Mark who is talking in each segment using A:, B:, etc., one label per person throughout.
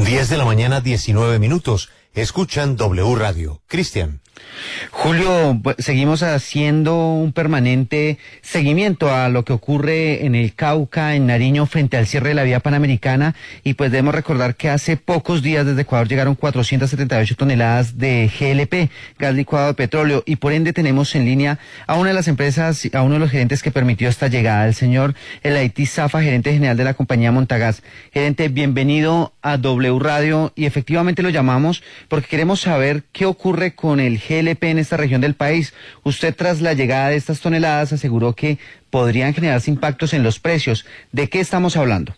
A: 10 de la mañana, 19 minutos. Escuchan W Radio. Cristian.
B: Julio, seguimos haciendo un permanente seguimiento a lo que ocurre en el Cauca, en Nariño, frente al cierre de la vía panamericana, y pues debemos recordar que hace pocos días desde Ecuador llegaron 478 toneladas de GLP, gas licuado de petróleo, y por ende tenemos en línea a una de las empresas, a uno de los gerentes que permitió esta llegada, el señor Elaity Safa, gerente general de la compañía Montagás. Gerente, bienvenido a W Radio, y efectivamente lo llamamos porque queremos saber qué ocurre con el GLP en esta región del país. Usted, tras la llegada de estas toneladas, aseguró que podrían generarse impactos en los precios. ¿De qué estamos hablando?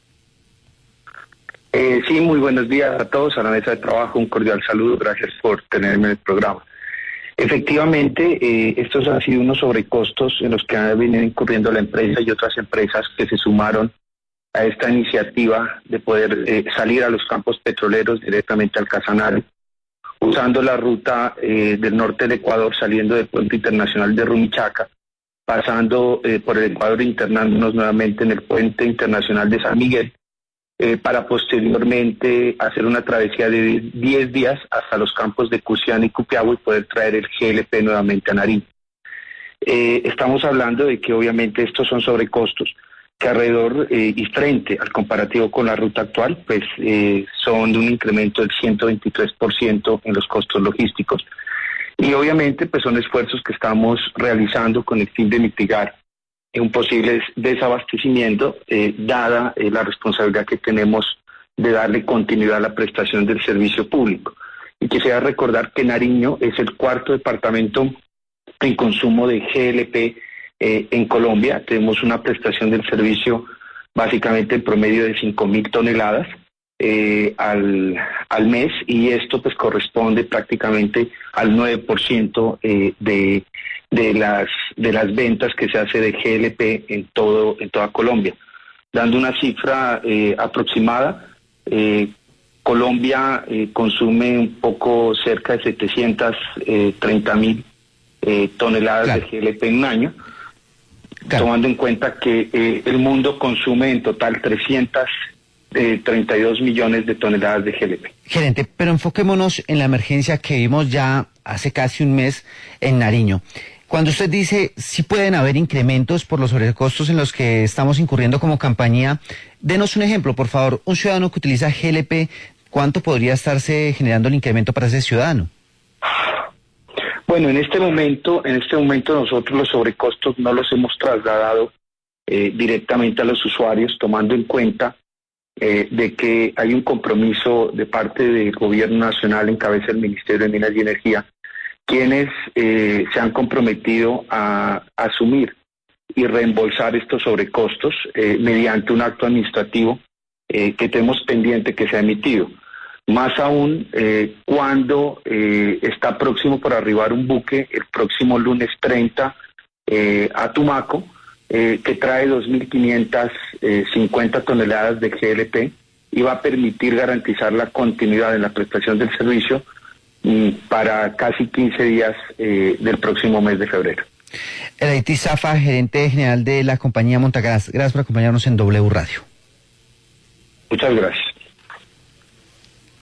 C: Sí, muy buenos días a todos, a la mesa de trabajo, un cordial saludo, gracias por tenerme en el programa. Efectivamente, estos han sido unos sobrecostos en los que ha venido incurriendo la empresa y otras empresas que se sumaron a esta iniciativa de poder salir a los campos petroleros directamente al Casanare, usando la ruta del norte del Ecuador, saliendo del puerto internacional de Rumichaca, pasando por el Ecuador, internándonos nuevamente en el puente internacional de San Miguel, para posteriormente hacer una travesía de 10 días hasta los campos de Cusiana y Cupiagua y poder traer el GLP nuevamente a Nariño. Estamos hablando de que obviamente estos son sobrecostos que alrededor y frente al comparativo con la ruta actual, pues son de un incremento del 123% en los costos logísticos. Y obviamente pues son esfuerzos que estamos realizando con el fin de mitigar un posible desabastecimiento, dada la responsabilidad que tenemos de darle continuidad a la prestación del servicio público. Y quisiera recordar que Nariño es el cuarto departamento en consumo de GLP en Colombia. Tenemos una prestación del servicio básicamente en promedio de 5.000 toneladas al mes, y esto pues corresponde prácticamente al 9% de las ventas que se hace de GLP en toda Colombia. Dando una cifra aproximada, Colombia consume un poco cerca de 730.000 toneladas de GLP en un año, tomando en cuenta que el mundo consume en total 332 millones de toneladas de GLP.
B: Gerente, pero enfoquémonos en la emergencia que vimos ya hace casi un mes en Nariño. Cuando usted dice si pueden haber incrementos por los sobrecostos en los que estamos incurriendo como compañía, denos un ejemplo, por favor. Un ciudadano que utiliza GLP, ¿cuánto podría estarse generando el incremento para ese ciudadano?
C: Bueno, en este momento nosotros los sobrecostos no los hemos trasladado directamente a los usuarios, tomando en cuenta de que hay un compromiso de parte del gobierno nacional en cabeza del Ministerio de Minas y Energía, quienes se han comprometido a asumir y reembolsar estos sobrecostos mediante un acto administrativo que tenemos pendiente que se ha emitido. Más aún cuando está próximo por arribar un buque el próximo lunes 30 a Tumaco, que trae 2.550 toneladas de GLP y va a permitir garantizar la continuidad en la prestación del servicio para casi 15 días del próximo mes de febrero.
B: Elaity Safa, gerente general de la compañía Montagás, gracias por acompañarnos en W Radio.
C: Muchas gracias.